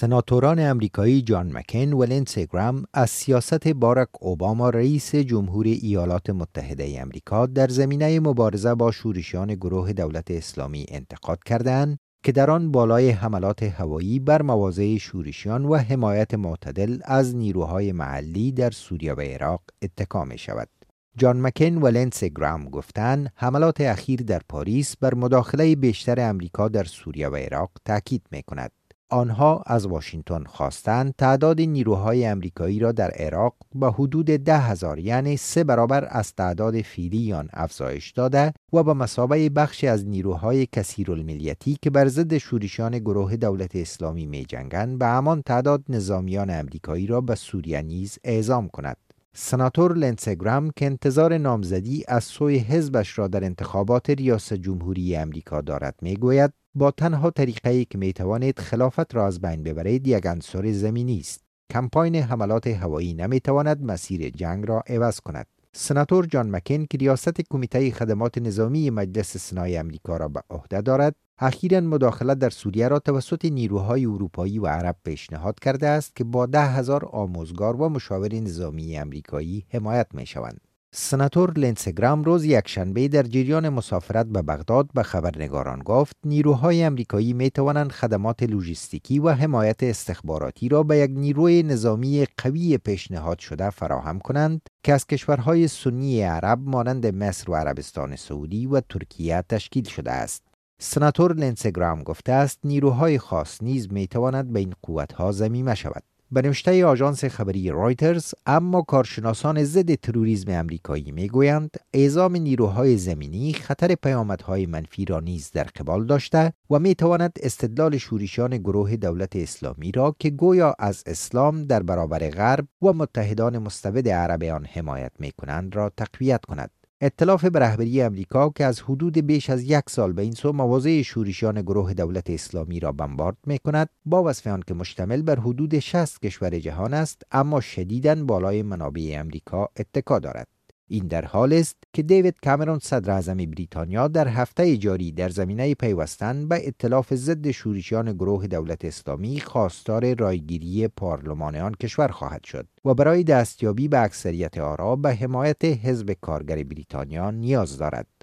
سناتوران امریکایی جان مکین و لندسی گرام از سیاست باراک اوباما رئیس جمهوری ایالات متحده امریکا در زمینه مبارزه با شورشیان گروه دولت اسلامی انتقاد کردند که در آن بالای حملات هوایی بر مواضع شورشیان و حمایت معتدل از نیروهای محلی در سوریه و عراق اتکا می شود. جان مکین و لندسی گرام گفتند حملات اخیر در پاریس بر مداخله بیشتر امریکا در سوریه و عراق تاکید می کند. آنها از واشنگتن خواستند تعداد نیروهای امریکایی را در عراق به حدود 10,000 یعنی 3 برابر از تعداد فعلی آن افزایش داده و به مثابه بخشی از نیروهای کثیرالملیتی که بر ضد شورشیان گروه دولت اسلامی می جنگند به همان تعداد نظامیان امریکایی را به سوریه نیز اعزام کند. سناتور لندسی گرام که انتظار نامزدی از سوی حزبش را در انتخابات ریاست جمهوری امریکا دارد میگوید با تنها طریقه‌ای که میتوانید خلافت را از بین ببرید یک عنصر زمینی است. کمپاین حملات هوایی نمیتواند مسیر جنگ را عوض کند. سناتور جان مکین که ریاست کمیته خدمات نظامی مجلس سنای امریکا را به عهده دارد، اخیراً مداخله در سوریه را توسط نیروهای اروپایی و عرب پیشنهاد کرده است که با 10,000 آموزگار و مشاور نظامی امریکایی حمایت می شوند. سناتور لندسی گرام روز یکشنبه در جریان مسافرت به بغداد به خبرنگاران گفت نیروهای امریکایی می توانند خدمات لوجستیکی و حمایت استخباراتی را به یک نیروی نظامی قوی پیشنهاد شده فراهم کنند که از کشورهای سنی عرب مانند مصر و عربستان سعودی و ترکیه تشکیل شده است. سناتور لندسی گرام گفته است نیروهای خاص نیز می تواند به این قوتها ضمیمه شود. به نوشته آژانس خبری رایترز، اما کارشناسان ضد تروریسم امریکایی میگویند اعزام نیروهای زمینی خطر پیامدهای منفی را نیز در قبال داشته و میتواند استدلال شورشیان گروه دولت اسلامی را که گویا از اسلام در برابر غرب و متحدان مستبد عرب آن حمایت میکنند را تقویت کند. ائتلاف به رهبری امریکا که از حدود بیش از 1 سال به این سو مواضع شورشیان گروه دولت اسلامی را بمبارد می‌کند، با وصف آن که مشتمل بر حدود 60 کشور جهان است، اما شدیداً بالای منابع امریکا اتکا دارد. این در حال است که دیوید کامرون صدر اعظم بریتانیا در هفته جاری در زمینه پیوستن به ائتلاف ضد شورشیان گروه دولت اسلامی خواستار رایگیری پارلمان آن کشور خواهد شد و برای دستیابی به اکثریت آرا به حمایت حزب کارگر بریتانیا نیاز دارد.